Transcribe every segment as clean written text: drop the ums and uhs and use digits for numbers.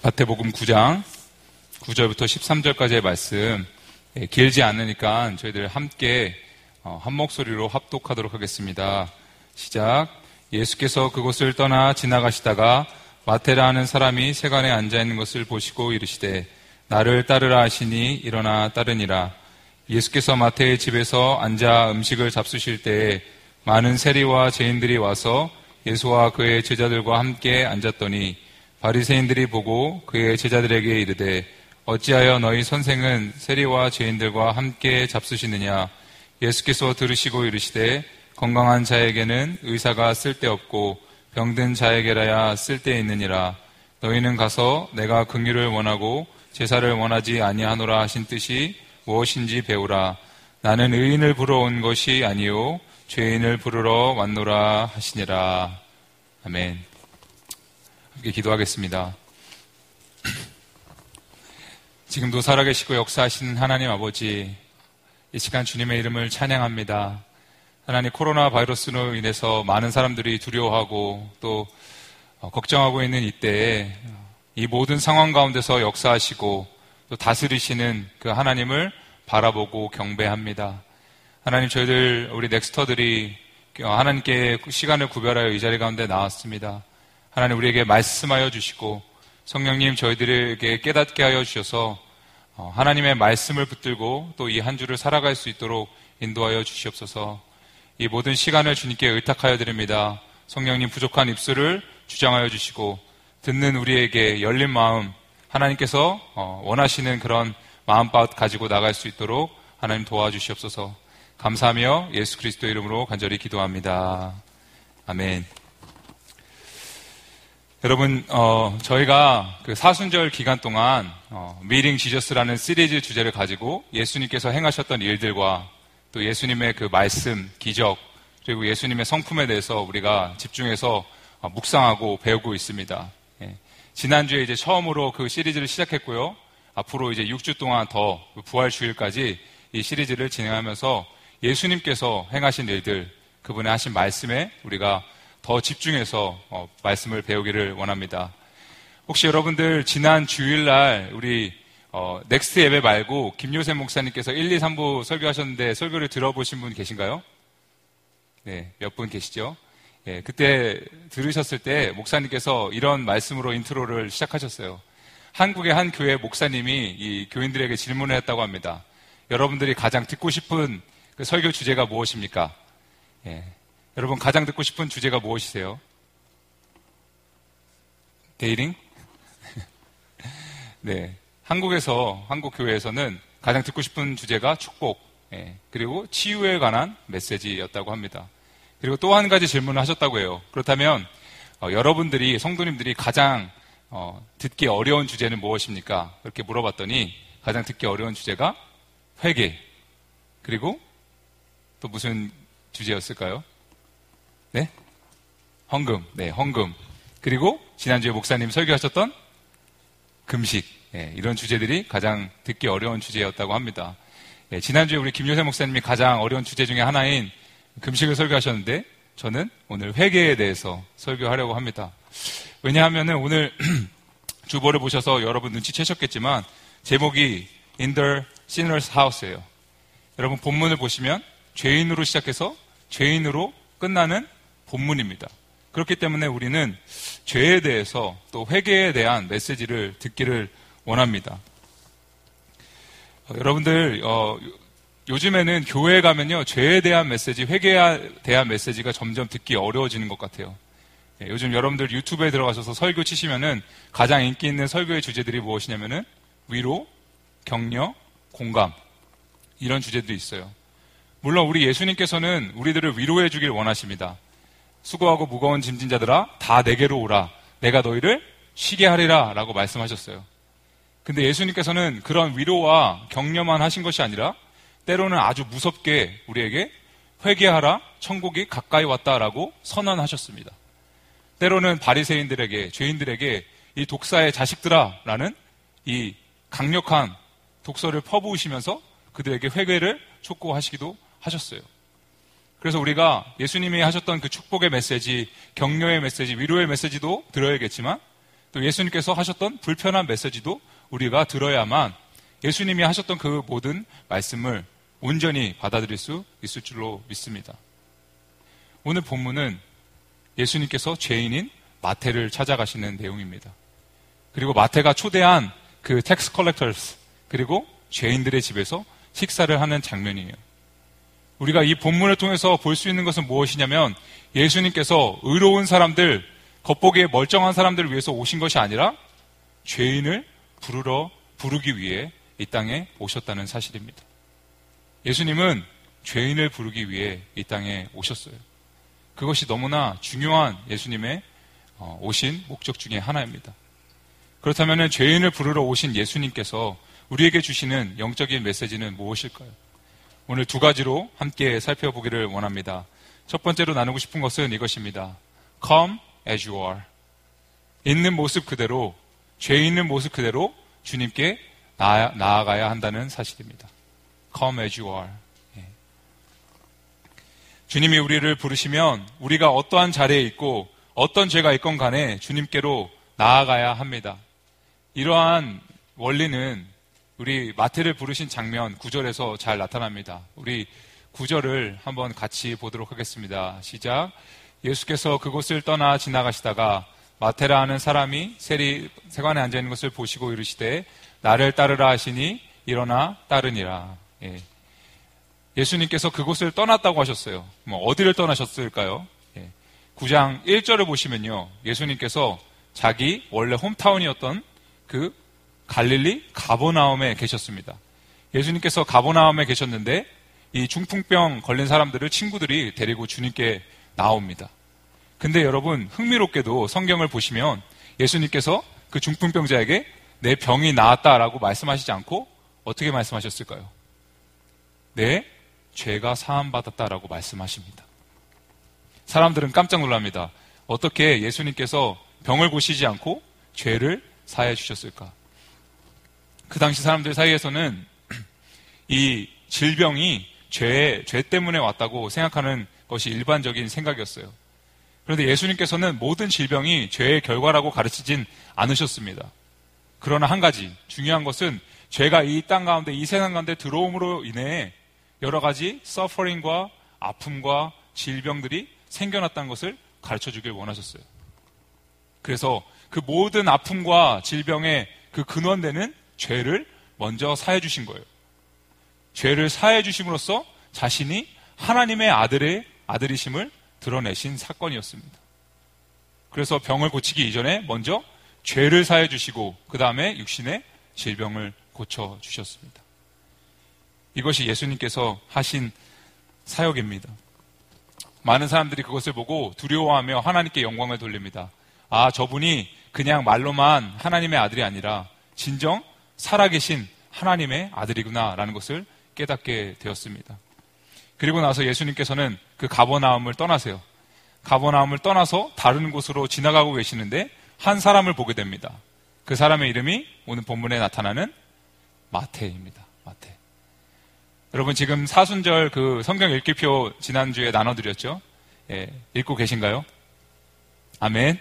마태복음 9장 9절부터 13절까지의 말씀, 길지 않으니까 저희들 함께 한 목소리로 합독하도록 하겠습니다. 시작. 예수께서 그곳을 떠나 지나가시다가 마테라 하는 사람이 세간에 앉아있는 것을 보시고 이르시되 나를 따르라 하시니 일어나 따르니라. 예수께서 마태의 집에서 앉아 음식을 잡수실 때에 많은 세리와 죄인들이 와서 예수와 그의 제자들과 함께 앉았더니 바리새인들이 보고 그의 제자들에게 이르되 어찌하여 너희 선생은 세리와 죄인들과 함께 잡수시느냐. 예수께서 들으시고 이르시되 건강한 자에게는 의사가 쓸데없고 병든 자에게라야 쓸데있느니라. 너희는 가서 내가 긍휼을 원하고 제사를 원하지 아니하노라 하신 뜻이 무엇인지 배우라. 나는 의인을 부르러 온 것이 아니요 죄인을 부르러 왔노라 하시니라. 아멘. 함께 기도하겠습니다. 지금도 살아계시고 역사하시는 하나님 아버지, 이 시간 주님의 이름을 찬양합니다. 하나님, 코로나 바이러스로 인해서 많은 사람들이 두려워하고 또 걱정하고 있는 이때에 이 모든 상황 가운데서 역사하시고 또 다스리시는 그 하나님을 바라보고 경배합니다. 하나님, 저희들 우리 넥스터들이 하나님께 시간을 구별하여 이 자리 가운데 나왔습니다. 하나님, 우리에게 말씀하여 주시고 성령님 저희들에게 깨닫게 하여 주셔서 하나님의 말씀을 붙들고 또 이 한 주를 살아갈 수 있도록 인도하여 주시옵소서. 이 모든 시간을 주님께 의탁하여 드립니다. 성령님, 부족한 입술을 주장하여 주시고 듣는 우리에게 열린 마음, 하나님께서 원하시는 그런 마음밭 가지고 나갈 수 있도록 하나님 도와주시옵소서. 감사하며 예수 그리스도 이름으로 간절히 기도합니다. 아멘. 여러분, 저희가 그 사순절 기간 동안 Meeting Jesus라는 시리즈 주제를 가지고 예수님께서 행하셨던 일들과 또 예수님의 그 말씀, 기적, 그리고 예수님의 성품에 대해서 우리가 집중해서 묵상하고 배우고 있습니다. 지난주에 이제 처음으로 그 시리즈를 시작했고요. 앞으로 이제 6주 동안 더 부활 주일까지 이 시리즈를 진행하면서 예수님께서 행하신 일들, 그분의 하신 말씀에 우리가 더 집중해서 말씀을 배우기를 원합니다. 혹시 여러분들 지난 주일날 우리 넥스트 예배 말고 김요셉 목사님께서 1, 2, 3부 설교하셨는데 설교를 들어보신 분 계신가요? 네, 몇 분 계시죠? 네, 그때 들으셨을 때 목사님께서 이런 말씀으로 인트로를 시작하셨어요. 한국의 한 교회 목사님이 이 교인들에게 질문을 했다고 합니다. 여러분들이 가장 듣고 싶은 그 설교 주제가 무엇입니까? 예. 여러분 가장 듣고 싶은 주제가 무엇이세요? 데이링? 네. 한국 교회에서는 가장 듣고 싶은 주제가 축복, 그리고 치유에 관한 메시지였다고 합니다. 그리고 또 한 가지 질문을 하셨다고 해요. 그렇다면 여러분들이, 성도님들이 가장 듣기 어려운 주제는 무엇입니까? 그렇게 물어봤더니 가장 듣기 어려운 주제가 회개, 그리고 또 무슨 주제였을까요? 네? 헌금. 네, 헌금. 그리고 지난주에 목사님 설교하셨던 금식. 이런 주제들이 가장 듣기 어려운 주제였다고 합니다. 지난주에 우리 김요셉 목사님이 가장 어려운 주제 중에 하나인 금식을 설교하셨는데 저는 오늘 회개에 대해서 설교하려고 합니다. 왜냐하면 오늘 주보를 보셔서 여러분 눈치채셨겠지만 제목이 In the Sinner's House예요. 여러분 본문을 보시면 죄인으로 시작해서 죄인으로 끝나는 본문입니다. 그렇기 때문에 우리는 죄에 대해서 또 회개에 대한 메시지를 듣기를 원합니다. 여러분들 요즘에는 교회에 가면요 죄에 대한 메시지, 회개에 대한 메시지가 점점 듣기 어려워지는 것 같아요. 요즘 여러분들 유튜브에 들어가셔서 설교 치시면은 가장 인기 있는 설교의 주제들이 무엇이냐면은 위로, 격려, 공감, 이런 주제들이 있어요. 물론 우리 예수님께서는 우리들을 위로해 주길 원하십니다. 수고하고 무거운 짐진 자들아 다 내게로 오라, 내가 너희를 쉬게 하리라 라고 말씀하셨어요. 근데 예수님께서는 그런 위로와 격려만 하신 것이 아니라 때로는 아주 무섭게 우리에게 회개하라, 천국이 가까이 왔다라고 선언하셨습니다. 때로는 바리새인들에게, 죄인들에게 이 독사의 자식들아 라는 이 강력한 독서를 퍼부으시면서 그들에게 회개를 촉구하시기도 하셨어요. 그래서 우리가 예수님이 하셨던 그 축복의 메시지, 격려의 메시지, 위로의 메시지도 들어야겠지만 또 예수님께서 하셨던 불편한 메시지도 우리가 들어야만 예수님이 하셨던 그 모든 말씀을 온전히 받아들일 수 있을 줄로 믿습니다. 오늘 본문은 예수님께서 죄인인 마태를 찾아가시는 내용입니다. 그리고 마태가 초대한 그 텍스 컬렉터스 그리고 죄인들의 집에서 식사를 하는 장면이에요. 우리가 이 본문을 통해서 볼 수 있는 것은 무엇이냐면 예수님께서 의로운 사람들, 겉보기에 멀쩡한 사람들을 위해서 오신 것이 아니라 죄인을 부르기 위해 이 땅에 오셨다는 사실입니다. 예수님은 죄인을 부르기 위해 이 땅에 오셨어요. 그것이 너무나 중요한 예수님의 오신 목적 중에 하나입니다. 그렇다면 죄인을 부르러 오신 예수님께서 우리에게 주시는 영적인 메시지는 무엇일까요? 오늘 두 가지로 함께 살펴보기를 원합니다. 첫 번째로 나누고 싶은 것은 이것입니다. Come as you are. 있는 모습 그대로, 죄 있는 모습 그대로 주님께 나아가야 한다는 사실입니다. Come as you are. 주님이 우리를 부르시면 우리가 어떠한 자리에 있고 어떤 죄가 있건 간에 주님께로 나아가야 합니다. 이러한 원리는 우리 마태를 부르신 장면 9절에서 잘 나타납니다. 우리 9절을 한번 같이 보도록 하겠습니다. 시작. 예수께서 그곳을 떠나 지나가시다가 마태라 하는 사람이 세관에 앉아있는 것을 보시고 이르시되 나를 따르라 하시니 일어나 따르니라. 예수님께서 그곳을 떠났다고 하셨어요. 어디를 떠나셨을까요? 9장 1절을 보시면요. 예수님께서 자기 원래 홈타운이었던 그 갈릴리 가버나움에 계셨습니다. 예수님께서 가버나움에 계셨는데 이 중풍병 걸린 사람들을 친구들이 데리고 주님께 나옵니다. 근데 여러분 흥미롭게도 성경을 보시면 예수님께서 그 중풍병자에게 내 병이 나았다라고 말씀하시지 않고 어떻게 말씀하셨을까요? 내 죄가 사함받았다라고 말씀하십니다. 사람들은 깜짝 놀랍니다. 어떻게 예수님께서 병을 고치지 않고 죄를 사해 주셨을까? 그 당시 사람들 사이에서는 이 질병이 죄 때문에 왔다고 생각하는 것이 일반적인 생각이었어요. 그런데 예수님께서는 모든 질병이 죄의 결과라고 가르치진 않으셨습니다. 그러나 한 가지 중요한 것은 죄가 이 땅 가운데, 이 세상 가운데 들어옴으로 인해 여러 가지 서퍼링과 아픔과 질병들이 생겨났다는 것을 가르쳐주길 원하셨어요. 그래서 그 모든 아픔과 질병의 그 근원되는 죄를 먼저 사해 주신 거예요. 죄를 사해 주심으로써 자신이 하나님의 아들이심을 드러내신 사건이었습니다. 그래서 병을 고치기 이전에 먼저 죄를 사해 주시고 그 다음에 육신의 질병을 고쳐 주셨습니다. 이것이 예수님께서 하신 사역입니다. 많은 사람들이 그것을 보고 두려워하며 하나님께 영광을 돌립니다. 아, 저분이 그냥 말로만 하나님의 아들이 아니라 진정 살아계신 하나님의 아들이구나 라는 것을 깨닫게 되었습니다. 그리고 나서 예수님께서는 그 가버나움을 떠나세요. 가버나움을 떠나서 다른 곳으로 지나가고 계시는데 한 사람을 보게 됩니다. 그 사람의 이름이 오늘 본문에 나타나는 마태입니다. 마태. 여러분 지금 사순절 그 성경 읽기표 지난주에 나눠드렸죠? 예, 읽고 계신가요? 아멘.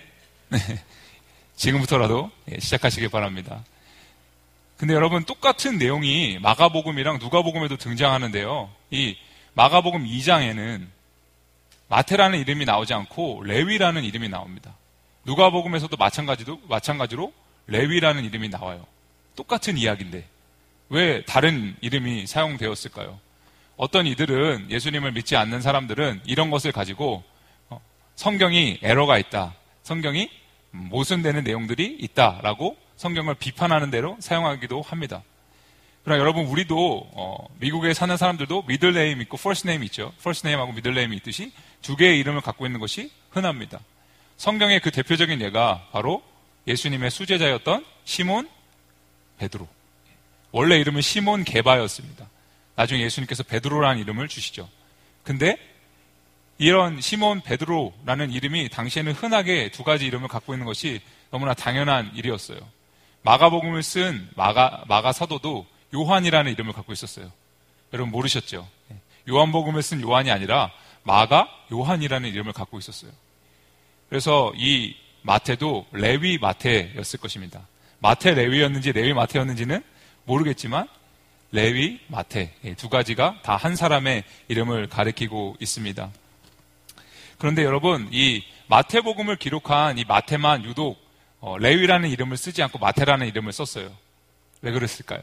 지금부터라도 시작하시길 바랍니다. 근데 여러분 똑같은 내용이 마가복음이랑 누가복음에도 등장하는데요. 이 마가복음 2장에는 마태라는 이름이 나오지 않고 레위라는 이름이 나옵니다. 누가복음에서도 마찬가지로 레위라는 이름이 나와요. 똑같은 이야기인데 왜 다른 이름이 사용되었을까요? 어떤 이들은 예수님을 믿지 않는 사람들은 이런 것을 가지고 성경이 에러가 있다. 성경이 모순되는 내용들이 있다라고 성경을 비판하는 대로 사용하기도 합니다. 그러나 여러분 우리도 미국에 사는 사람들도 미들네임 있고 퍼스트네임 있죠. 퍼스트네임하고 미들네임이 있듯이 두 개의 이름을 갖고 있는 것이 흔합니다. 성경의 그 대표적인 예가 바로 예수님의 수제자였던 시몬 베드로. 원래 이름은 시몬 게바였습니다. 나중에 예수님께서 베드로라는 이름을 주시죠. 근데 이런 시몬 베드로라는 이름이 당시에는 흔하게 두 가지 이름을 갖고 있는 것이 너무나 당연한 일이었어요. 마가복음을 쓴 마가 사도도 요한이라는 이름을 갖고 있었어요. 여러분 모르셨죠? 요한복음을 쓴 요한이 아니라 마가 요한이라는 이름을 갖고 있었어요. 그래서 이 마태도 레위 마태였을 것입니다. 마태 레위였는지 레위 마태였는지는 모르겠지만 레위 마태 두 가지가 다 한 사람의 이름을 가리키고 있습니다. 그런데 여러분, 이 마태복음을 기록한 이 마태만 유독 레위라는 이름을 쓰지 않고 마태라는 이름을 썼어요. 왜 그랬을까요?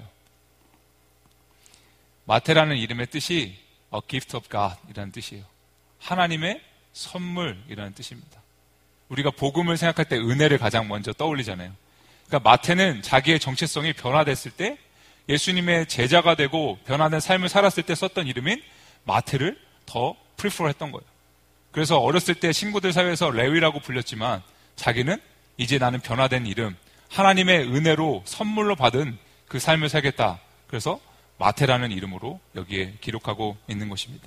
마태라는 이름의 뜻이 A gift of God 이라는 뜻이에요. 하나님의 선물이라는 뜻입니다. 우리가 복음을 생각할 때 은혜를 가장 먼저 떠올리잖아요. 그러니까 마태는 자기의 정체성이 변화됐을 때 예수님의 제자가 되고 변화된 삶을 살았을 때 썼던 이름인 마태를 더 프리퍼했던 거예요. 그래서 어렸을 때 친구들 사이에서 레위라고 불렸지만 자기는 이제 나는 변화된 이름, 하나님의 은혜로 선물로 받은 그 삶을 살겠다. 그래서 마태라는 이름으로 여기에 기록하고 있는 것입니다.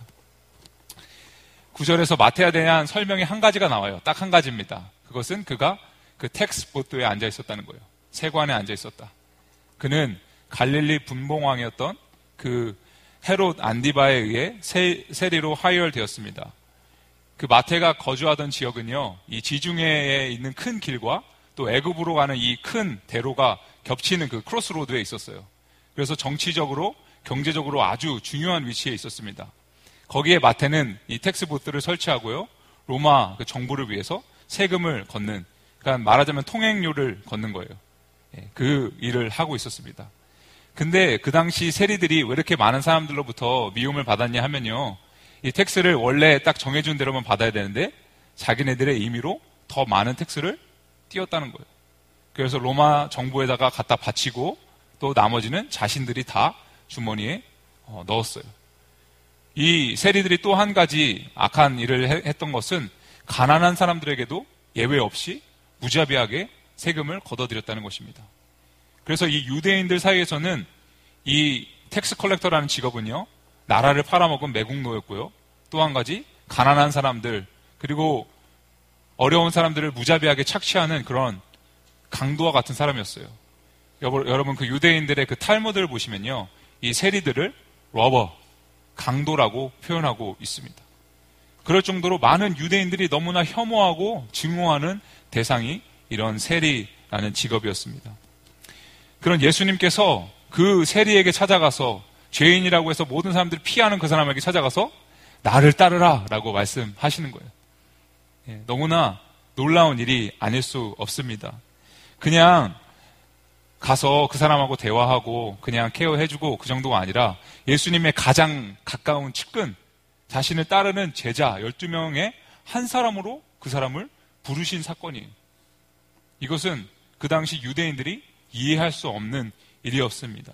9절에서 마태에 대한 설명이 한 가지가 나와요. 딱 한 가지입니다. 그것은 그가 그 텍스보트에 앉아 있었다는 거예요. 세관에 앉아 있었다. 그는 갈릴리 분봉왕이었던 그 헤롯 안디바에 의해 세리로 하이얼되었습니다. 그 마태가 거주하던 지역은요, 이 지중해에 있는 큰 길과 또 애굽으로 가는 이 큰 대로가 겹치는 그 크로스로드에 있었어요. 그래서 정치적으로, 경제적으로 아주 중요한 위치에 있었습니다. 거기에 마태는 이 텍스보트를 설치하고요, 로마 그 정부를 위해서 세금을 걷는, 그러니까 말하자면 통행료를 걷는 거예요. 그 일을 하고 있었습니다. 근데 그 당시 세리들이 왜 이렇게 많은 사람들로부터 미움을 받았냐 하면요, 이 텍스를 원래 딱 정해준 대로만 받아야 되는데 자기네들의 임의로 더 많은 텍스를 띄웠다는 거예요. 그래서 로마 정부에다가 갖다 바치고 또 나머지는 자신들이 다 주머니에 넣었어요. 이 세리들이 또 한 가지 악한 일을 했던 것은 가난한 사람들에게도 예외 없이 무자비하게 세금을 걷어들였다는 것입니다. 그래서 이 유대인들 사이에서는 이 텍스 컬렉터라는 직업은요, 나라를 팔아먹은 매국노였고요, 또 한 가지 가난한 사람들 그리고 어려운 사람들을 무자비하게 착취하는 그런 강도와 같은 사람이었어요. 여러분 그 유대인들의 그 탈무드를 보시면요, 이 세리들을 러버, 강도라고 표현하고 있습니다. 그럴 정도로 많은 유대인들이 너무나 혐오하고 증오하는 대상이 이런 세리라는 직업이었습니다. 그런 예수님께서 그 세리에게 찾아가서 죄인이라고 해서 모든 사람들이 피하는 그 사람에게 찾아가서 나를 따르라 라고 말씀하시는 거예요. 너무나 놀라운 일이 아닐 수 없습니다. 그냥 가서 그 사람하고 대화하고 그냥 케어해주고 그 정도가 아니라 예수님의 가장 가까운 측근, 자신을 따르는 제자 12명의 한 사람으로 그 사람을 부르신 사건이에요. 이것은 그 당시 유대인들이 이해할 수 없는 일이었습니다.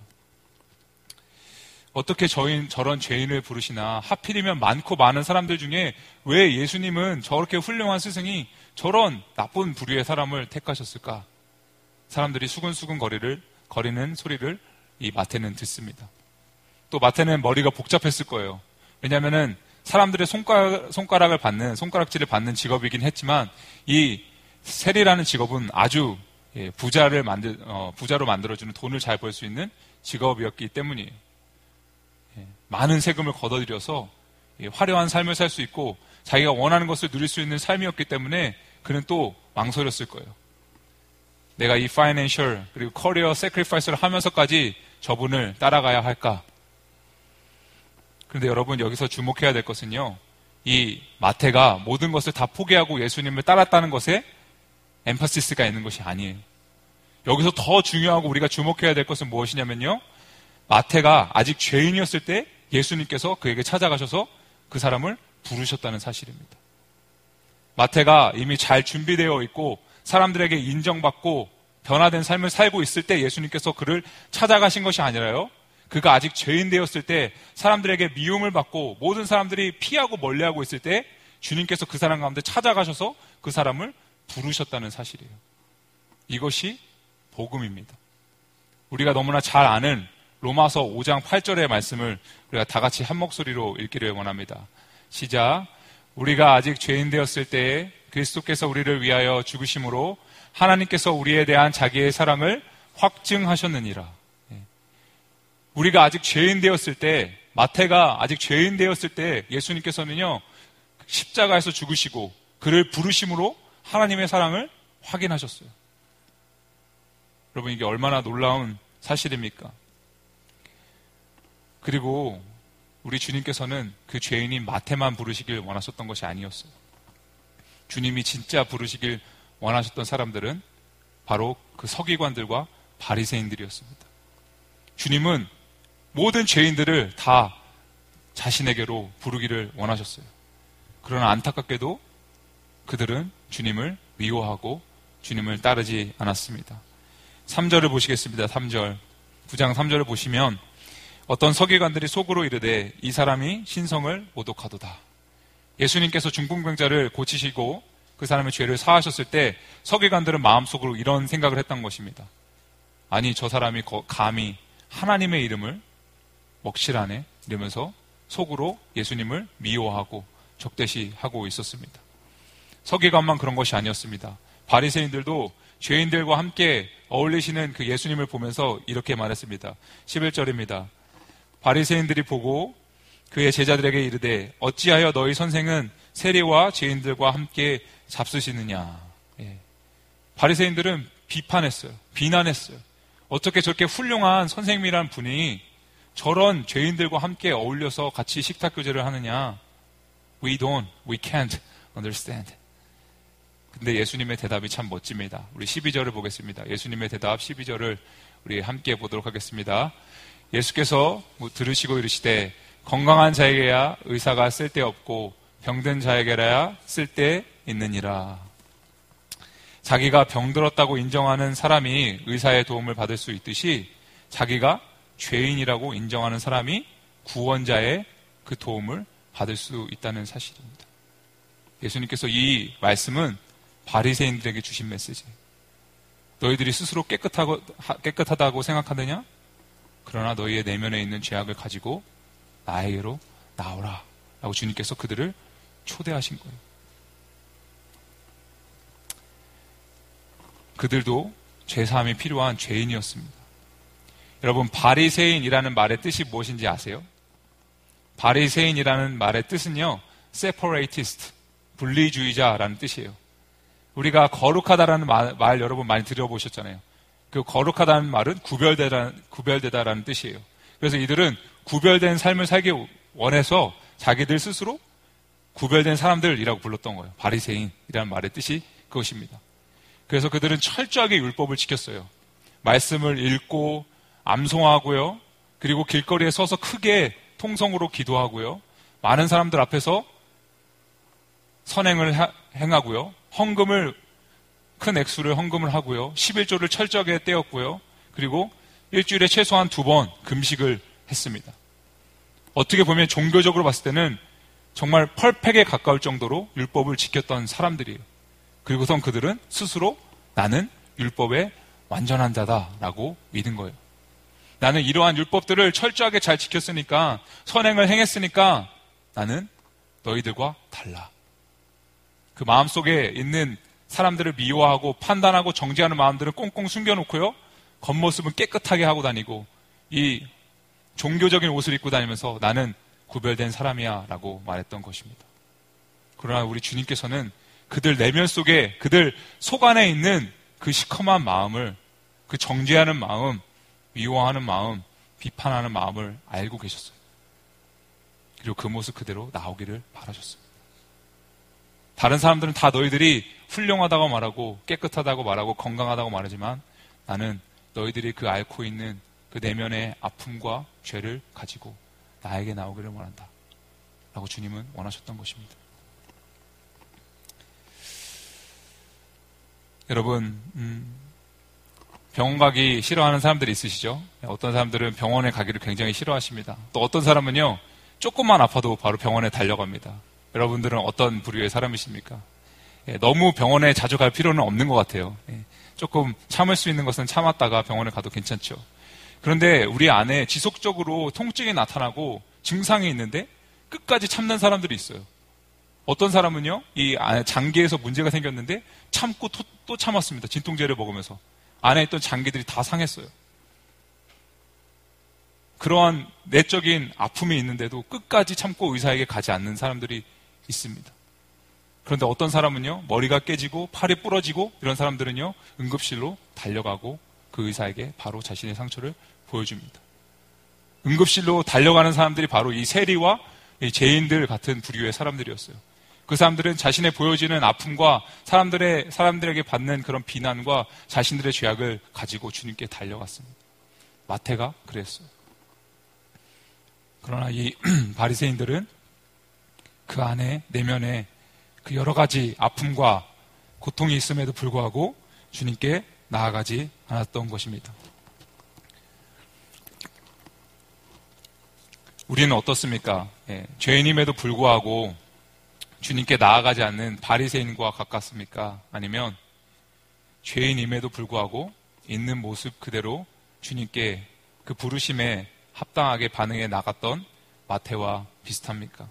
어떻게 저런 죄인을 부르시나, 하필이면 많고 많은 사람들 중에 왜 예수님은 저렇게 훌륭한 스승이 저런 나쁜 부류의 사람을 택하셨을까? 사람들이 수근수근 거리는 소리를 이 마태는 듣습니다. 또 마태는 머리가 복잡했을 거예요. 왜냐하면은 사람들의 손가락질을 받는 직업이긴 했지만 이 세리라는 직업은 아주 부자로 만들어주는, 돈을 잘 벌 수 있는 직업이었기 때문이에요. 많은 세금을 걷어들여서 화려한 삶을 살 수 있고 자기가 원하는 것을 누릴 수 있는 삶이었기 때문에 그는 또 망설였을 거예요. 내가 이 파이낸셜 그리고 커리어 세크리파이스를 하면서까지 저분을 따라가야 할까? 그런데 여러분, 여기서 주목해야 될 것은요, 이 마태가 모든 것을 다 포기하고 예수님을 따랐다는 것에 엠파시스가 있는 것이 아니에요. 여기서 더 중요하고 우리가 주목해야 될 것은 무엇이냐면요, 마태가 아직 죄인이었을 때 예수님께서 그에게 찾아가셔서 그 사람을 부르셨다는 사실입니다. 마태가 이미 잘 준비되어 있고 사람들에게 인정받고 변화된 삶을 살고 있을 때 예수님께서 그를 찾아가신 것이 아니라요, 그가 아직 죄인 되었을 때 사람들에게 미움을 받고 모든 사람들이 피하고 멀리하고 있을 때 주님께서 그 사람 가운데 찾아가셔서 그 사람을 부르셨다는 사실이에요. 이것이 복음입니다. 우리가 너무나 잘 아는 로마서 5장 8절의 말씀을 우리가 다 같이 한 목소리로 읽기를 원합니다. 시작. 우리가 아직 죄인 되었을 때에 그리스도께서 우리를 위하여 죽으심으로 하나님께서 우리에 대한 자기의 사랑을 확증하셨느니라. 우리가 아직 죄인 되었을 때, 마태가 아직 죄인 되었을 때 예수님께서는요, 십자가에서 죽으시고 그를 부르심으로 하나님의 사랑을 확인하셨어요. 여러분, 이게 얼마나 놀라운 사실입니까? 그리고 우리 주님께서는 그 죄인인 마태만 부르시길 원하셨던 것이 아니었어요. 주님이 진짜 부르시길 원하셨던 사람들은 바로 그 서기관들과 바리새인들이었습니다. 주님은 모든 죄인들을 다 자신에게로 부르기를 원하셨어요. 그러나 안타깝게도 그들은 주님을 미워하고 주님을 따르지 않았습니다. 3절을 보시겠습니다. 3절. 9장 3절을 보시면 어떤 서기관들이 속으로 이르되 이 사람이 신성을 모독하도다. 예수님께서 중풍병자를 고치시고 그 사람의 죄를 사하셨을 때 서기관들은 마음속으로 이런 생각을 했던 것입니다. 아니, 저 사람이 감히 하나님의 이름을 먹칠하네 이러면서 속으로 예수님을 미워하고 적대시하고 있었습니다. 서기관만 그런 것이 아니었습니다. 바리새인들도 죄인들과 함께 어울리시는 그 예수님을 보면서 이렇게 말했습니다. 11절입니다. 바리새인들이 보고 그의 제자들에게 이르되 어찌하여 너희 선생은 세리와 죄인들과 함께 잡수시느냐. 바리새인들은 비판했어요. 비난했어요. 어떻게 저렇게 훌륭한 선생님이란 분이 저런 죄인들과 함께 어울려서 같이 식탁 교제를 하느냐. We can't understand. 근데 예수님의 대답이 참 멋집니다. 우리 12절을 보겠습니다. 예수님의 대답 12절을 우리 함께 보도록 하겠습니다. 예수께서 들으시고 이르시되 건강한 자에게야 의사가 쓸데없고 병든 자에게라야 쓸데있느니라. 자기가 병들었다고 인정하는 사람이 의사의 도움을 받을 수 있듯이 자기가 죄인이라고 인정하는 사람이 구원자의 그 도움을 받을 수 있다는 사실입니다. 예수님께서 이 말씀은 바리새인들에게 주신 메시지예요. 너희들이 스스로 깨끗하다고 생각하느냐? 그러나 너희의 내면에 있는 죄악을 가지고 나에게로 나오라 라고 주님께서 그들을 초대하신 거예요. 그들도 죄사함이 필요한 죄인이었습니다. 여러분, 바리새인이라는 말의 뜻이 무엇인지 아세요? 바리새인이라는 말의 뜻은요, separatist, 분리주의자라는 뜻이에요. 우리가 거룩하다라는 말 여러분 많이 들어보셨잖아요. 그 거룩하다는 말은 구별되다라는 뜻이에요. 그래서 이들은 구별된 삶을 살기 원해서 자기들 스스로 구별된 사람들이라고 불렀던 거예요. 바리새인이라는 말의 뜻이 그것입니다. 그래서 그들은 철저하게 율법을 지켰어요. 말씀을 읽고 암송하고요. 그리고 길거리에 서서 크게 통성으로 기도하고요. 많은 사람들 앞에서 선행을 행하고요. 큰 액수를 헌금을 하고요. 11조를 철저하게 떼었고요. 그리고 일주일에 최소한 2번 금식을 했습니다. 어떻게 보면 종교적으로 봤을 때는 정말 펄펙에 가까울 정도로 율법을 지켰던 사람들이에요. 그리고선 그들은 스스로 나는 율법의 완전한 자다라고 믿은 거예요. 나는 이러한 율법들을 철저하게 잘 지켰으니까, 선행을 행했으니까 나는 너희들과 달라. 그 마음속에 있는 사람들을 미워하고 판단하고 정죄하는 마음들을 꽁꽁 숨겨놓고요, 겉모습은 깨끗하게 하고 다니고 이 종교적인 옷을 입고 다니면서 나는 구별된 사람이야 라고 말했던 것입니다. 그러나 우리 주님께서는 그들 내면 속에, 그들 속 안에 있는 그 시커먼 마음을, 그 정죄하는 마음, 미워하는 마음, 비판하는 마음을 알고 계셨어요. 그리고 그 모습 그대로 나오기를 바라셨습니다. 다른 사람들은 다 너희들이 훌륭하다고 말하고 깨끗하다고 말하고 건강하다고 말하지만 나는 너희들이 그 앓고 있는 그 내면의 아픔과 죄를 가지고 나에게 나오기를 원한다 라고 주님은 원하셨던 것입니다. 여러분, 병원 가기 싫어하는 사람들이 있으시죠? 어떤 사람들은 병원에 가기를 굉장히 싫어하십니다. 또 어떤 사람은요, 조금만 아파도 바로 병원에 달려갑니다. 여러분들은 어떤 부류의 사람이십니까? 너무 병원에 자주 갈 필요는 없는 것 같아요. 조금 참을 수 있는 것은 참았다가 병원에 가도 괜찮죠. 그런데 우리 안에 지속적으로 통증이 나타나고 증상이 있는데 끝까지 참는 사람들이 있어요. 어떤 사람은요, 이 장기에서 문제가 생겼는데 참고 또 참았습니다. 진통제를 먹으면서. 안에 있던 장기들이 다 상했어요. 그러한 내적인 아픔이 있는데도 끝까지 참고 의사에게 가지 않는 사람들이 있습니다. 그런데 어떤 사람은요, 머리가 깨지고 팔이 부러지고 이런 사람들은요, 응급실로 달려가고 그 의사에게 바로 자신의 상처를 보여줍니다. 응급실로 달려가는 사람들이 바로 이 세리와 이 죄인들 같은 부류의 사람들이었어요. 그 사람들은 자신의 보여지는 아픔과 사람들에게 받는 그런 비난과 자신들의 죄악을 가지고 주님께 달려갔습니다. 마태가 그랬어요. 그러나 이 바리새인들은 그 안에 내면에 그 여러 가지 아픔과 고통이 있음에도 불구하고 주님께 나아가지 않았던 것입니다. 우리는 어떻습니까? 죄인임에도 불구하고 주님께 나아가지 않는 바리새인과 가깝습니까? 아니면 죄인임에도 불구하고 있는 모습 그대로 주님께 그 부르심에 합당하게 반응해 나갔던 마태와 비슷합니까?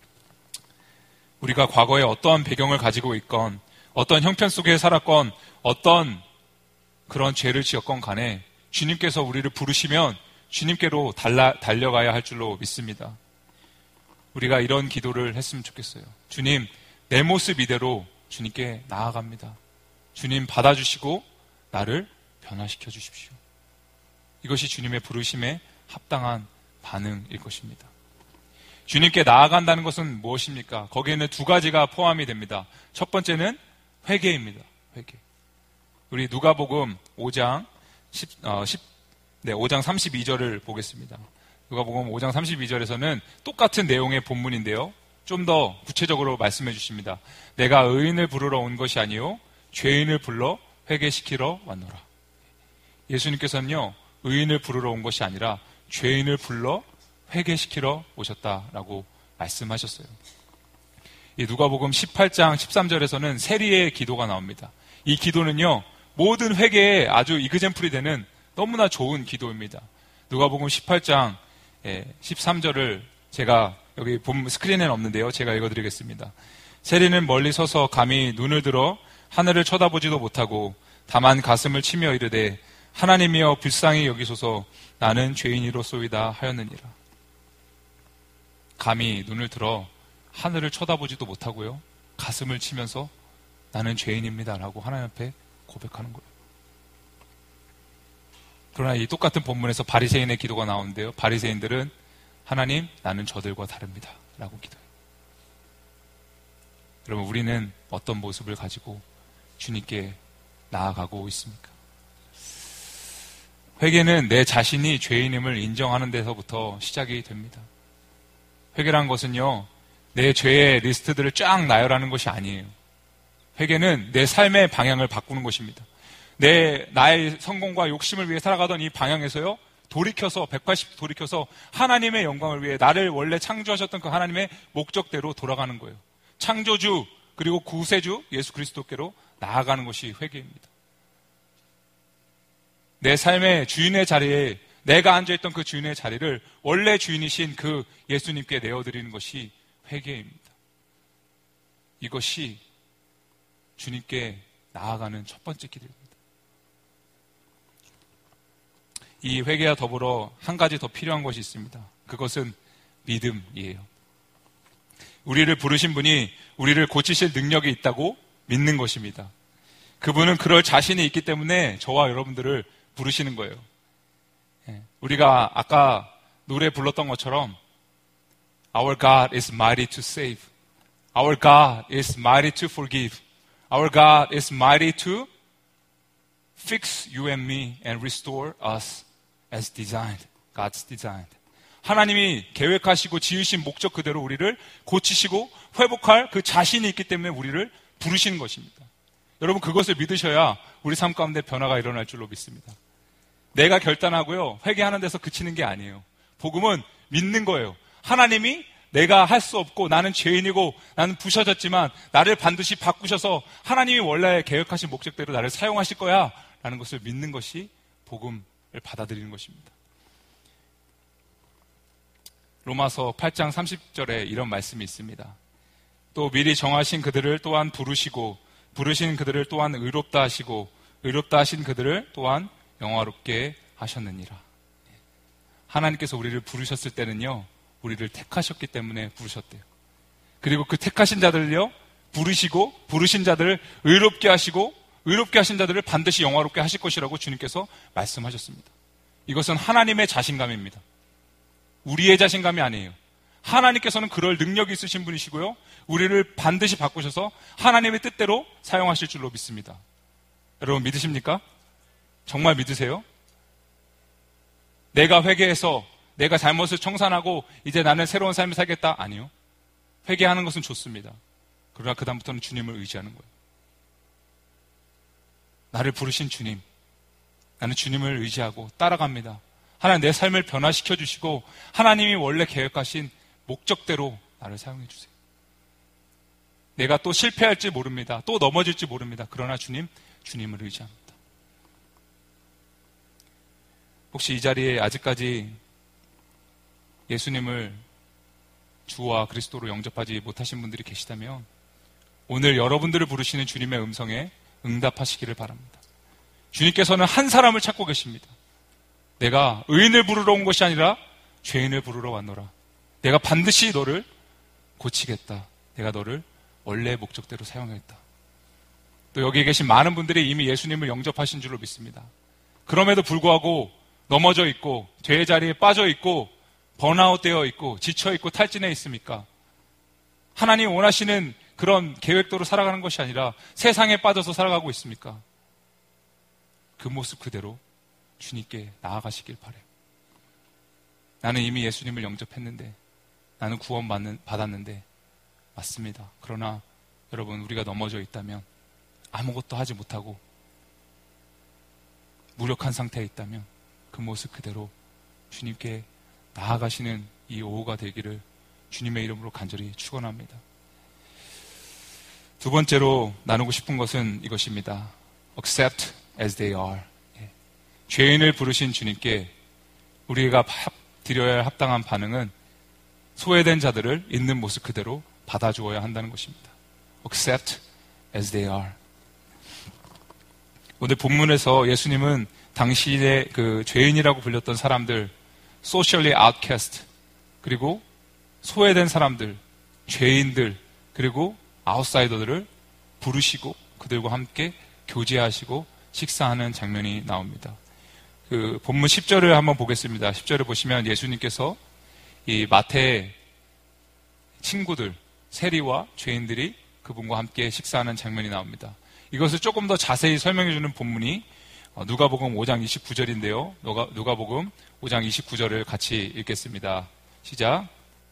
우리가 과거에 어떠한 배경을 가지고 있건, 어떤 형편 속에 살았건, 어떤 그런 죄를 지었건 간에 주님께서 우리를 부르시면 주님께로 달려가야 할 줄로 믿습니다. 우리가 이런 기도를 했으면 좋겠어요. 주님, 내 모습 이대로 주님께 나아갑니다. 주님 받아주시고 나를 변화시켜 주십시오. 이것이 주님의 부르심에 합당한 반응일 것입니다. 주님께 나아간다는 것은 무엇입니까? 거기에는 두 가지가 포함이 됩니다. 첫 번째는 회개입니다. 회개. 우리 누가복음 5장 32절을 보겠습니다. 누가복음 5장 32절에서는 똑같은 내용의 본문인데요. 좀 더 구체적으로 말씀해 주십니다. 내가 의인을 부르러 온 것이 아니요 죄인을 불러 회개시키러 왔노라. 예수님께서는요, 의인을 부르러 온 것이 아니라 죄인을 불러 회개시키러 오셨다라고 말씀하셨어요. 이 누가복음 18장 13절에서는 세리의 기도가 나옵니다. 이 기도는요, 모든 회개에 아주 이그젠플이 되는 너무나 좋은 기도입니다. 누가복음 18장 13절을 제가 여기 스크린에는 없는데요, 제가 읽어드리겠습니다. 세리는 멀리 서서 감히 눈을 들어 하늘을 쳐다보지도 못하고 다만 가슴을 치며 이르되 하나님이여 불쌍히 여기소서 나는 죄인이로소이다 하였느니라. 감히 눈을 들어 하늘을 쳐다보지도 못하고요, 가슴을 치면서 나는 죄인입니다 라고 하나님 앞에 고백하는 거예요. 그러나 이 똑같은 본문에서 바리새인의 기도가 나오는데요, 바리새인들은 하나님, 나는 저들과 다릅니다 라고 기도해요. 여러분, 우리는 어떤 모습을 가지고 주님께 나아가고 있습니까? 회개는 내 자신이 죄인임을 인정하는 데서부터 시작이 됩니다. 회개란 것은요, 내 죄의 리스트들을 쫙 나열하는 것이 아니에요. 회개는 내 삶의 방향을 바꾸는 것입니다. 나의 성공과 욕심을 위해 살아가던 이 방향에서요, 180도 돌이켜서 하나님의 영광을 위해 나를 원래 창조하셨던 그 하나님의 목적대로 돌아가는 거예요. 창조주 그리고 구세주 예수 그리스도께로 나아가는 것이 회개입니다. 내 삶의 주인의 자리에 내가 앉아있던 그 주인의 자리를 원래 주인이신 그 예수님께 내어드리는 것이 회개입니다. 이것이 주님께 나아가는 첫 번째 길입니다. 이 회개와 더불어 한 가지 더 필요한 것이 있습니다. 그것은 믿음이에요. 우리를 부르신 분이 우리를 고치실 능력이 있다고 믿는 것입니다. 그분은 그럴 자신이 있기 때문에 저와 여러분들을 부르시는 거예요. 우리가 아까 노래 불렀던 것처럼 Our God is mighty to save. Our God is mighty to forgive. Our God is mighty to fix you and me and restore us as designed. God's designed. 하나님이 계획하시고 지으신 목적 그대로 우리를 고치시고 회복할 그 자신이 있기 때문에 우리를 부르시는 것입니다. 여러분, 그것을 믿으셔야 우리 삶 가운데 변화가 일어날 줄로 믿습니다. 내가 결단하고요, 회개하는 데서 그치는 게 아니에요. 복음은 믿는 거예요. 하나님이 내가 할 수 없고 나는 죄인이고 나는 부셔졌지만 나를 반드시 바꾸셔서 하나님이 원래 계획하신 목적대로 나를 사용하실 거야 라는 것을 믿는 것이 복음을 받아들이는 것입니다. 로마서 8장 30절에 이런 말씀이 있습니다. 또 미리 정하신 그들을 또한 부르시고 부르신 그들을 또한 의롭다 하시고 의롭다 하신 그들을 또한 영화롭게 하셨느니라. 하나님께서 우리를 부르셨을 때는요, 우리를 택하셨기 때문에 부르셨대요. 그리고 그 택하신 자들을요, 부르시고 부르신 자들을 의롭게 하시고 의롭게 하신 자들을 반드시 영화롭게 하실 것이라고 주님께서 말씀하셨습니다. 이것은 하나님의 자신감입니다. 우리의 자신감이 아니에요. 하나님께서는 그럴 능력이 있으신 분이시고요. 우리를 반드시 바꾸셔서 하나님의 뜻대로 사용하실 줄로 믿습니다. 여러분 믿으십니까? 정말 믿으세요? 내가 회개해서 내가 잘못을 청산하고 이제 나는 새로운 삶을 살겠다? 아니요. 회개하는 것은 좋습니다. 그러나 그 다음부터는 주님을 의지하는 거예요. 나를 부르신 주님, 나는 주님을 의지하고 따라갑니다. 하나님 내 삶을 변화시켜 주시고 하나님이 원래 계획하신 목적대로 나를 사용해 주세요. 내가 또 실패할지 모릅니다. 또 넘어질지 모릅니다. 그러나 주님을 의지합니다. 혹시 이 자리에 아직까지 예수님을 주와 그리스도로 영접하지 못하신 분들이 계시다면 오늘 여러분들을 부르시는 주님의 음성에 응답하시기를 바랍니다. 주님께서는 한 사람을 찾고 계십니다. 내가 의인을 부르러 온 것이 아니라 죄인을 부르러 왔노라. 내가 반드시 너를 고치겠다. 내가 너를 원래의 목적대로 사용하겠다. 또 여기 계신 많은 분들이 이미 예수님을 영접하신 줄로 믿습니다. 그럼에도 불구하고 넘어져 있고 죄의 자리에 빠져 있고 번아웃되어 있고 지쳐 있고 탈진해 있습니까? 하나님 원하시는 그런 계획대로 살아가는 것이 아니라 세상에 빠져서 살아가고 있습니까? 그 모습 그대로 주님께 나아가시길 바라요. 나는 이미 예수님을 영접했는데 나는 구원 받았는데 맞습니다. 그러나 여러분 우리가 넘어져 있다면 아무것도 하지 못하고 무력한 상태에 있다면 그 모습 그대로 주님께 나아가시는 이 오후가 되기를 주님의 이름으로 간절히 축원합니다. 두 번째로 나누고 싶은 것은 이것입니다. Accept as they are. 죄인을 부르신 주님께 우리가 드려야 할 합당한 반응은 소외된 자들을 있는 모습 그대로 받아주어야 한다는 것입니다. Accept as they are. 오늘 본문에서 예수님은 당시의 그 죄인이라고 불렸던 사람들, socially outcast, 그리고 소외된 사람들, 죄인들, 그리고 아웃사이더들을 부르시고 그들과 함께 교제하시고 식사하는 장면이 나옵니다. 그 본문 10절을 한번 보겠습니다. 10절을 보시면 예수님께서 이 마태의 친구들, 세리와 죄인들이 그분과 함께 식사하는 장면이 나옵니다. 이것을 조금 더 자세히 설명해 주는 본문이 누가복음 5장 29절인데요. 누가복음 5장 29절을 같이 읽겠습니다. 시작.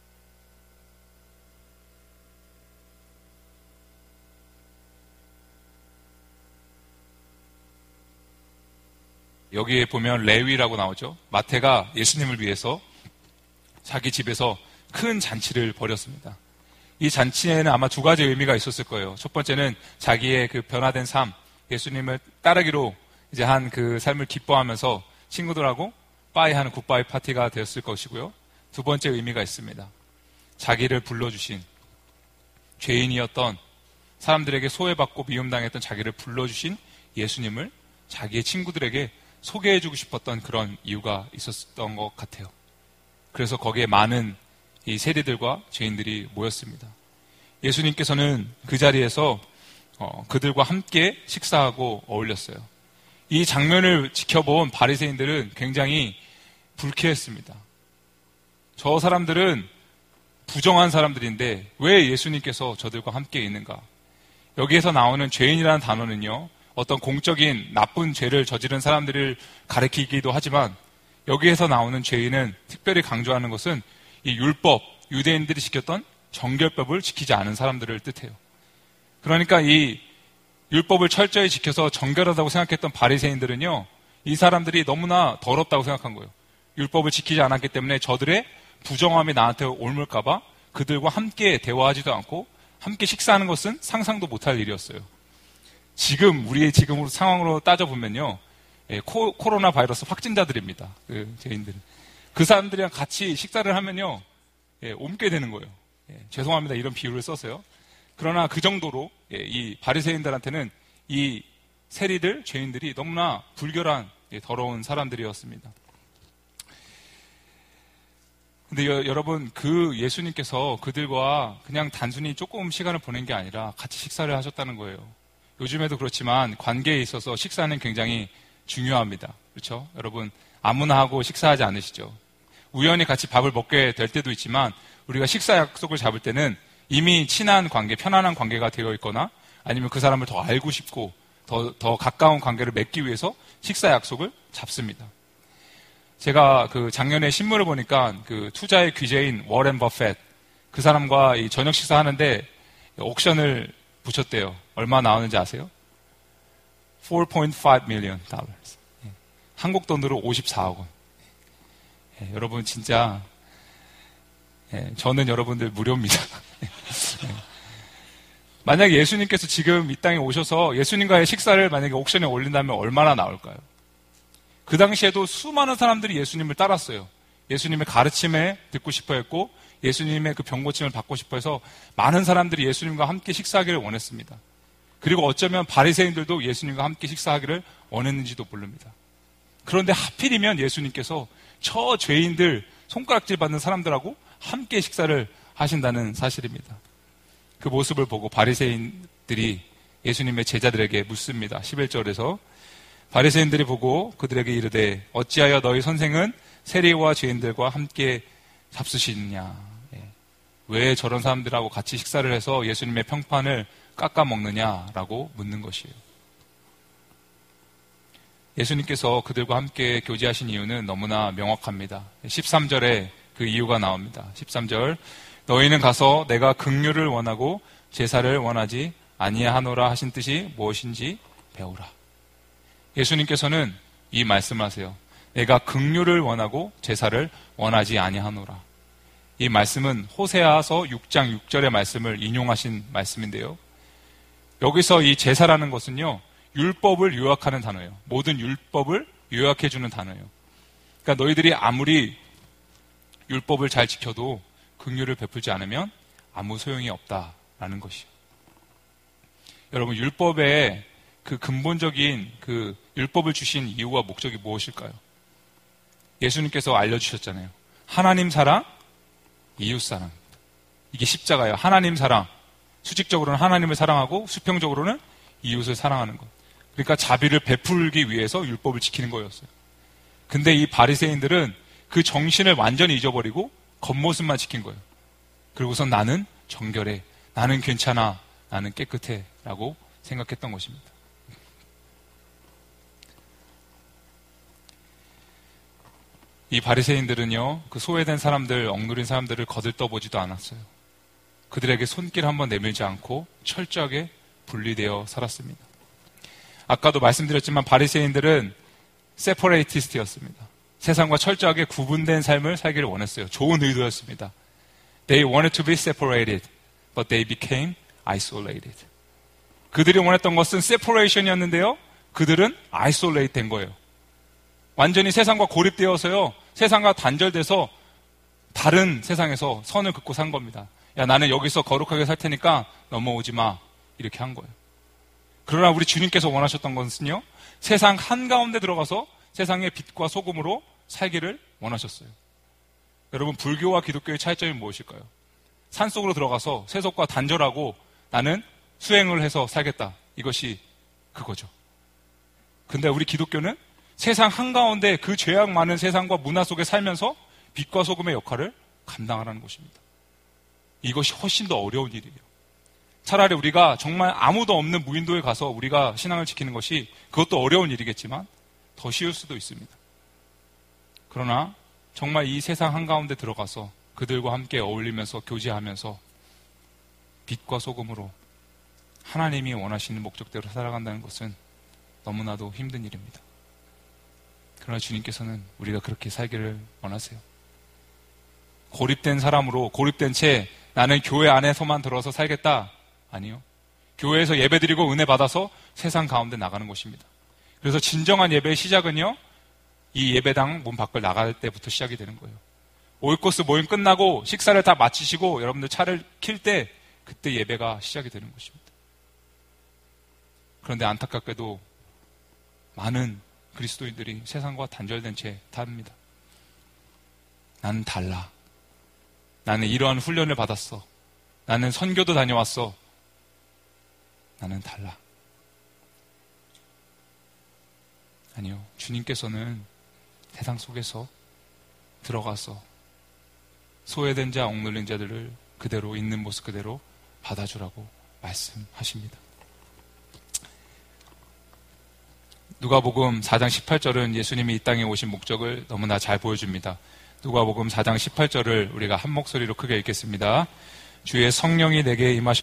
여기에 보면 레위라고 나오죠. 마태가 예수님을 위해서 자기 집에서 큰 잔치를 벌였습니다. 이 잔치에는 아마 두 가지 의미가 있었을 거예요. 첫 번째는 자기의 그 변화된 삶, 예수님을 따르기로 이제 한 그 삶을 기뻐하면서 친구들하고 빠이하는 굿바이 파티가 되었을 것이고요. 두 번째 의미가 있습니다. 자기를 불러주신 죄인이었던 사람들에게 소외받고 미움당했던 자기를 불러주신 예수님을 자기의 친구들에게 소개해주고 싶었던 그런 이유가 있었던 것 같아요. 그래서 거기에 많은 이 세리들과 죄인들이 모였습니다. 예수님께서는 그 자리에서 그들과 함께 식사하고 어울렸어요. 이 장면을 지켜본 바리새인들은 굉장히 불쾌했습니다. 저 사람들은 부정한 사람들인데 왜 예수님께서 저들과 함께 있는가? 여기에서 나오는 죄인이라는 단어는요, 어떤 공적인 나쁜 죄를 저지른 사람들을 가리키기도 하지만 여기에서 나오는 죄인은 특별히 강조하는 것은 이 율법, 유대인들이 지켰던 정결법을 지키지 않은 사람들을 뜻해요. 그러니까 이 율법을 철저히 지켜서 정결하다고 생각했던 바리새인들은요, 이 사람들이 너무나 더럽다고 생각한 거예요. 율법을 지키지 않았기 때문에 저들의 부정함이 나한테 옮을까 봐 그들과 함께 대화하지도 않고 함께 식사하는 것은 상상도 못할 일이었어요. 우리의 지금으로 상황으로 따져보면요, 코로나 바이러스 확진자들입니다. 그 죄인들은. 그 사람들이랑 같이 식사를 하면요, 옮게 되는 거예요. 죄송합니다. 이런 비유를 써서요. 그러나 그 정도로 이 바리새인들한테는 이 세리들, 죄인들이 너무나 불결한 더러운 사람들이었습니다. 근데 여러분, 그 예수님께서 그들과 그냥 단순히 조금 시간을 보낸 게 아니라 같이 식사를 하셨다는 거예요. 요즘에도 그렇지만 관계에 있어서 식사는 굉장히 중요합니다. 그렇죠? 여러분, 아무나 하고 식사하지 않으시죠? 우연히 같이 밥을 먹게 될 때도 있지만 우리가 식사 약속을 잡을 때는 이미 친한 관계, 편안한 관계가 되어 있거나 아니면 그 사람을 더 알고 싶고 더 가까운 관계를 맺기 위해서 식사 약속을 잡습니다. 제가 그 작년에 신문을 보니까 그 투자의 귀재인 워렌 버핏 그 사람과 이 저녁 식사하는데 옥션을 붙였대요. 얼마 나오는지 아세요? 4.5 million dollars. 한국 돈으로 54억 원. 여러분 진짜 저는 여러분들 무료입니다. 만약에 예수님께서 지금 이 땅에 오셔서 예수님과의 식사를 만약에 옥션에 올린다면 얼마나 나올까요? 그 당시에도 수많은 사람들이 예수님을 따랐어요. 예수님의 가르침에 듣고 싶어 했고 예수님의 그 병고침을 받고 싶어 해서 많은 사람들이 예수님과 함께 식사하기를 원했습니다. 그리고 어쩌면 바리새인들도 예수님과 함께 식사하기를 원했는지도 모릅니다. 그런데 하필이면 예수님께서 저 죄인들, 손가락질 받는 사람들하고 함께 식사를 하신다는 사실입니다. 그 모습을 보고 바리새인들이 예수님의 제자들에게 묻습니다. 11절에서 바리새인들이 보고 그들에게 이르되 어찌하여 너희 선생은 세리와 죄인들과 함께 잡수시느냐. 왜 저런 사람들하고 같이 식사를 해서 예수님의 평판을 깎아먹느냐라고 묻는 것이에요. 예수님께서 그들과 함께 교제하신 이유는 너무나 명확합니다. 13절에 그 이유가 나옵니다. 13절 너희는 가서 내가 긍휼을 원하고 제사를 원하지 아니하노라 하신 뜻이 무엇인지 배우라. 예수님께서는 이 말씀을 하세요. 내가 긍휼을 원하고 제사를 원하지 아니하노라. 이 말씀은 호세아서 6장 6절의 말씀을 인용하신 말씀인데요. 여기서 이 제사라는 것은요. 율법을 요약하는 단어예요. 모든 율법을 요약해주는 단어예요. 그러니까 너희들이 아무리 율법을 잘 지켜도 긍휼을 베풀지 않으면 아무 소용이 없다라는 것이요. 여러분 율법의 그 근본적인 그 율법을 주신 이유와 목적이 무엇일까요? 예수님께서 알려주셨잖아요. 하나님 사랑, 이웃 사랑. 이게 십자가예요. 하나님 사랑. 수직적으로는 하나님을 사랑하고 수평적으로는 이웃을 사랑하는 것. 그러니까 자비를 베풀기 위해서 율법을 지키는 거였어요. 근데 이 바리새인들은 그 정신을 완전히 잊어버리고 겉모습만 지킨 거예요. 그리고선 나는 정결해, 나는 괜찮아, 나는 깨끗해 라고 생각했던 것입니다. 이 바리새인들은요, 그 소외된 사람들, 억누린 사람들을 거들떠보지도 않았어요. 그들에게 손길 한번 내밀지 않고 철저하게 분리되어 살았습니다. 아까도 말씀드렸지만 바리새인들은 세퍼레이티스트였습니다. 세상과 철저하게 구분된 삶을 살기를 원했어요. 좋은 의도였습니다. They wanted to be separated, but they became isolated. 그들이 원했던 것은 separation이었는데요. 그들은 isolate 된 거예요. 완전히 세상과 고립되어서요. 세상과 단절돼서 다른 세상에서 선을 긋고 산 겁니다. 야, 나는 여기서 거룩하게 살 테니까 넘어오지 마. 이렇게 한 거예요. 그러나 우리 주님께서 원하셨던 것은요. 세상 한가운데 들어가서 세상의 빛과 소금으로 살기를 원하셨어요. 여러분 불교와 기독교의 차이점이 무엇일까요? 산속으로 들어가서 세속과 단절하고 나는 수행을 해서 살겠다. 이것이 그거죠. 근데 우리 기독교는 세상 한가운데 그 죄악 많은 세상과 문화 속에 살면서 빛과 소금의 역할을 감당하라는 것입니다. 이것이 훨씬 더 어려운 일이에요. 차라리 우리가 정말 아무도 없는 무인도에 가서 우리가 신앙을 지키는 것이 그것도 어려운 일이겠지만 더 쉬울 수도 있습니다. 그러나 정말 이 세상 한가운데 들어가서 그들과 함께 어울리면서 교제하면서 빛과 소금으로 하나님이 원하시는 목적대로 살아간다는 것은 너무나도 힘든 일입니다. 그러나 주님께서는 우리가 그렇게 살기를 원하세요. 고립된 사람으로 고립된 채 나는 교회 안에서만 들어서 살겠다. 아니요. 교회에서 예배드리고 은혜 받아서 세상 가운데 나가는 것입니다. 그래서 진정한 예배의 시작은요. 이 예배당 문 밖을 나갈 때부터 시작이 되는 거예요. 오이코스 모임 끝나고 식사를 다 마치시고 여러분들 차를 킬 때 그때 예배가 시작이 되는 것입니다. 그런데 안타깝게도 많은 그리스도인들이 세상과 단절된 채 탑니다. 나는 달라. 나는 이러한 훈련을 받았어. 나는 선교도 다녀왔어. 나는 달라. 아니요. 주님께서는 세상 속에서 들어가서 소외된 자, 억눌린 자들을 그대로 있는 모습 그대로 받아주라고 말씀하십니다. 누가복음 4장 18절은 예수님이 이 땅에 오신 목적을 너무나 잘 보여줍니다. 누가복음 4장 18절을 우리가 한 목소리로 크게 읽겠습니다. 주의 성령이 내게 임하시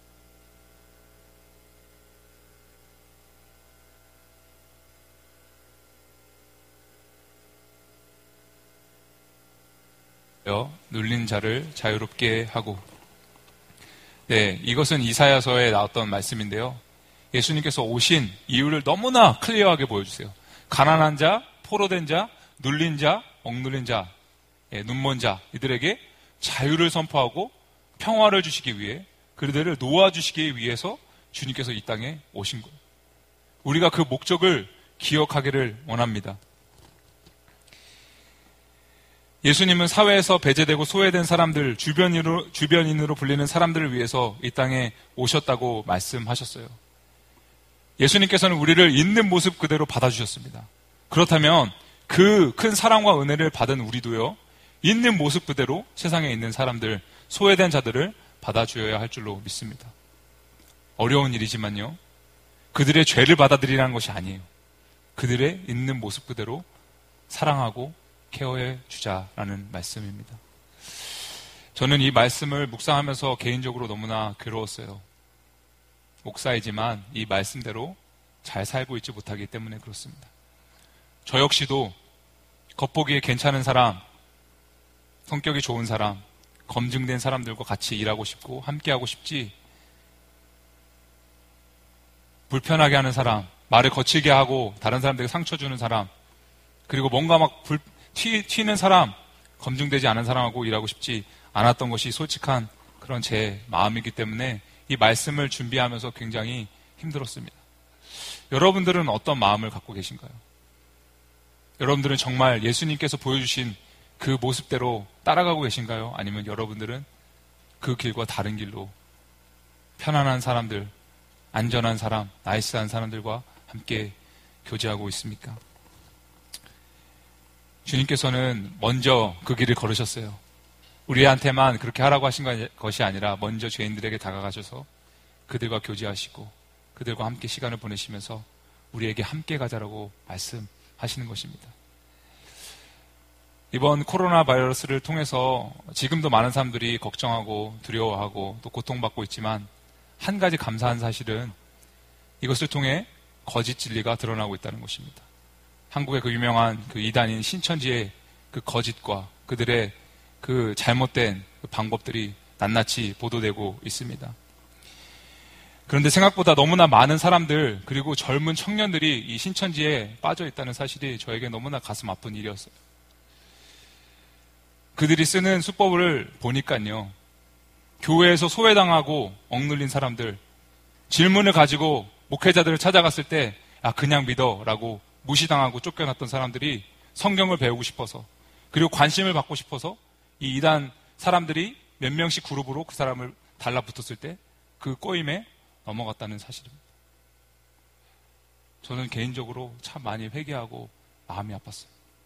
눌린 자를 자유롭게 하고. 네, 이것은 이사야서에 나왔던 말씀인데요. 예수님께서 오신 이유를 너무나 클리어하게 보여주세요. 가난한 자, 포로된 자, 눌린 자, 억눌린 자, 눈먼 자, 이들에게 자유를 선포하고 평화를 주시기 위해, 그들을 놓아주시기 위해서 주님께서 이 땅에 오신 거예요. 우리가 그 목적을 기억하기를 원합니다. 예수님은 사회에서 배제되고 소외된 사람들, 주변인으로 불리는 사람들을 위해서 이 땅에 오셨다고 말씀하셨어요. 예수님께서는 우리를 있는 모습 그대로 받아주셨습니다. 그렇다면 그 큰 사랑과 은혜를 받은 우리도요, 있는 모습 그대로 세상에 있는 사람들, 소외된 자들을 받아주어야 할 줄로 믿습니다. 어려운 일이지만요, 그들의 죄를 받아들이라는 것이 아니에요. 그들의 있는 모습 그대로 사랑하고 케어해 주자라는 말씀입니다. 저는 이 말씀을 묵상하면서 개인적으로 너무나 괴로웠어요. 목사이지만 이 말씀대로 잘 살고 있지 못하기 때문에 그렇습니다. 저 역시도 겉보기에 괜찮은 사람, 성격이 좋은 사람, 검증된 사람들과 같이 일하고 싶고 함께하고 싶지, 불편하게 하는 사람, 말을 거칠게 하고 다른 사람들에게 상처 주는 사람, 그리고 뭔가 막 튀는 사람, 검증되지 않은 사람하고 일하고 싶지 않았던 것이 솔직한 그런 제 마음이기 때문에 이 말씀을 준비하면서 굉장히 힘들었습니다. 여러분들은 어떤 마음을 갖고 계신가요? 여러분들은 정말 예수님께서 보여주신 그 모습대로 따라가고 계신가요? 아니면 여러분들은 그 길과 다른 길로 편안한 사람들, 안전한 사람, 나이스한 사람들과 함께 교제하고 있습니까? 주님께서는 먼저 그 길을 걸으셨어요. 우리한테만 그렇게 하라고 하신 것이 아니라 먼저 죄인들에게 다가가셔서 그들과 교제하시고 그들과 함께 시간을 보내시면서 우리에게 함께 가자라고 말씀하시는 것입니다. 이번 코로나 바이러스를 통해서 지금도 많은 사람들이 걱정하고 두려워하고 또 고통받고 있지만, 한 가지 감사한 사실은 이것을 통해 거짓 진리가 드러나고 있다는 것입니다. 한국의 그 유명한 그 이단인 신천지의 그 거짓과 그들의 그 잘못된 그 방법들이 낱낱이 보도되고 있습니다. 그런데 생각보다 너무나 많은 사람들, 그리고 젊은 청년들이 이 신천지에 빠져 있다는 사실이 저에게 너무나 가슴 아픈 일이었어요. 그들이 쓰는 수법을 보니까요, 교회에서 소외당하고 억눌린 사람들, 질문을 가지고 목회자들을 찾아갔을 때 그냥 믿어 라고 무시당하고 쫓겨났던 사람들이 성경을 배우고 싶어서, 그리고 관심을 받고 싶어서 이 이단 사람들이 몇 명씩 그룹으로 그 사람을 달라붙었을 때 그 꼬임에 넘어갔다는 사실입니다. 저는 개인적으로 참 많이 회개하고 마음이 아팠어요.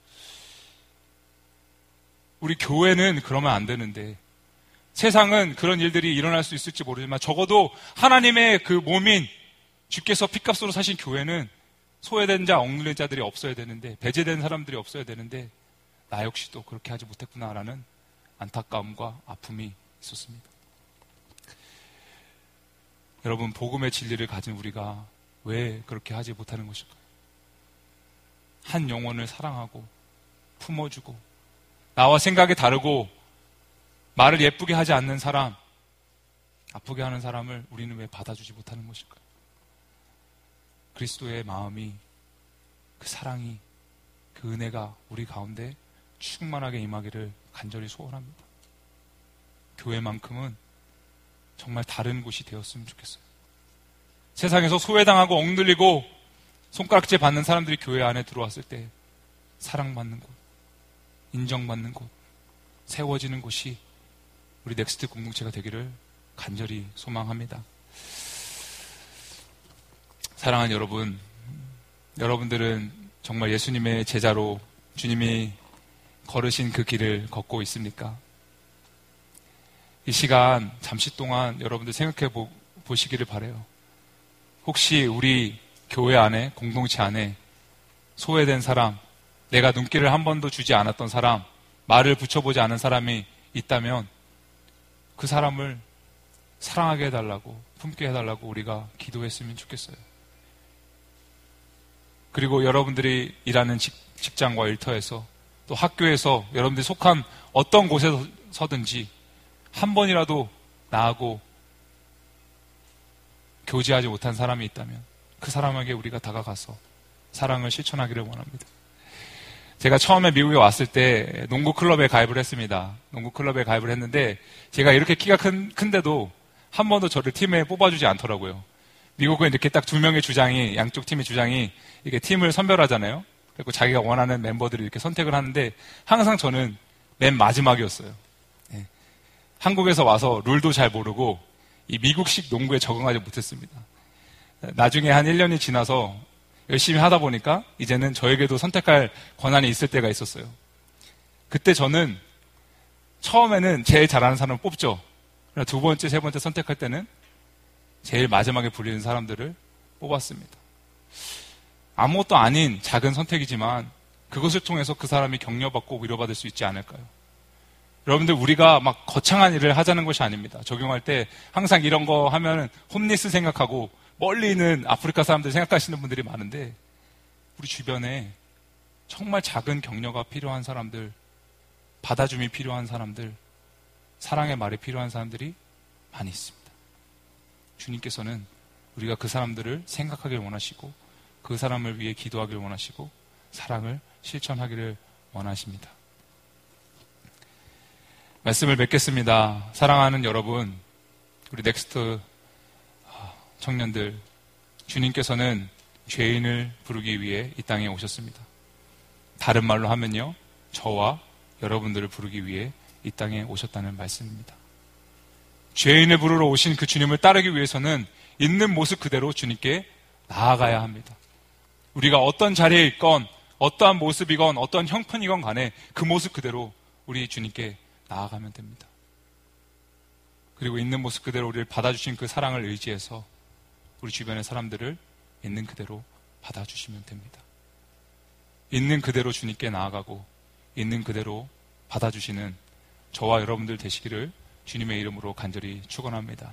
우리 교회는 그러면 안 되는데, 세상은 그런 일들이 일어날 수 있을지 모르지만 적어도 하나님의 그 몸인 주께서 핏값으로 사신 교회는 소외된 자, 억눌린 자들이 없어야 되는데, 배제된 사람들이 없어야 되는데, 나 역시도 그렇게 하지 못했구나라는 안타까움과 아픔이 있었습니다. 여러분, 복음의 진리를 가진 우리가 왜 그렇게 하지 못하는 것일까요? 한 영혼을 사랑하고 품어주고 나와 생각이 다르고 말을 예쁘게 하지 않는 사람, 아프게 하는 사람을 우리는 왜 받아주지 못하는 것일까요? 그리스도의 마음이, 그 사랑이, 그 은혜가 우리 가운데 충만하게 임하기를 간절히 소원합니다. 교회만큼은 정말 다른 곳이 되었으면 좋겠어요. 세상에서 소외당하고 억눌리고 손가락질 받는 사람들이 교회 안에 들어왔을 때 사랑받는 곳, 인정받는 곳, 세워지는 곳이 우리 넥스트 공동체가 되기를 간절히 소망합니다. 사랑하는 여러분, 여러분들은 정말 예수님의 제자로 주님이 걸으신 그 길을 걷고 있습니까? 이 시간 잠시 동안 여러분들 생각해 보시기를 바라요. 혹시 우리 교회 안에, 공동체 안에 소외된 사람, 내가 눈길을 한 번도 주지 않았던 사람, 말을 붙여보지 않은 사람이 있다면 그 사람을 사랑하게 해달라고, 품게 해달라고 우리가 기도했으면 좋겠어요. 그리고 여러분들이 일하는 직장과 일터에서 또 학교에서 여러분들이 속한 어떤 곳에서든지 한 번이라도 나하고 교제하지 못한 사람이 있다면 그 사람에게 우리가 다가가서 사랑을 실천하기를 원합니다. 제가 처음에 미국에 왔을 때 농구 클럽에 가입을 했습니다. 농구 클럽에 가입을 했는데 제가 이렇게 키가 큰데도 한 번도 저를 팀에 뽑아주지 않더라고요. 미국은 이렇게 딱 두 명의 주장이, 양쪽 팀의 주장이 이렇게 팀을 선별하잖아요. 그리고 자기가 원하는 멤버들을 이렇게 선택을 하는데 항상 저는 맨 마지막이었어요. 네. 한국에서 와서 룰도 잘 모르고 이 미국식 농구에 적응하지 못했습니다. 나중에 한 1년이 지나서 열심히 하다 보니까 이제는 저에게도 선택할 권한이 있을 때가 있었어요. 그때 저는 처음에는 제일 잘하는 사람을 뽑죠. 그러나 두 번째, 세 번째 선택할 때는 제일 마지막에 불리는 사람들을 뽑았습니다. 아무것도 아닌 작은 선택이지만 그것을 통해서 그 사람이 격려받고 위로받을 수 있지 않을까요? 여러분들, 우리가 막 거창한 일을 하자는 것이 아닙니다. 적용할 때 항상 이런 거 하면 홈리스 생각하고 멀리 있는 아프리카 사람들 생각하시는 분들이 많은데 우리 주변에 정말 작은 격려가 필요한 사람들, 받아줌이 필요한 사람들, 사랑의 말이 필요한 사람들이 많이 있습니다. 주님께서는 우리가 그 사람들을 생각하길 원하시고 그 사람을 위해 기도하길 원하시고 사랑을 실천하기를 원하십니다. 말씀을 맺겠습니다. 사랑하는 여러분, 우리 넥스트 청년들, 주님께서는 죄인을 부르기 위해 이 땅에 오셨습니다. 다른 말로 하면요, 저와 여러분들을 부르기 위해 이 땅에 오셨다는 말씀입니다. 죄인을 부르러 오신 그 주님을 따르기 위해서는 있는 모습 그대로 주님께 나아가야 합니다. 우리가 어떤 자리에 있건 어떠한 모습이건 어떠한 형편이건 간에 그 모습 그대로 우리 주님께 나아가면 됩니다. 그리고 있는 모습 그대로 우리를 받아주신 그 사랑을 의지해서 우리 주변의 사람들을 있는 그대로 받아주시면 됩니다. 있는 그대로 주님께 나아가고 있는 그대로 받아주시는 저와 여러분들 되시기를 주님의 이름으로 간절히 축원합니다.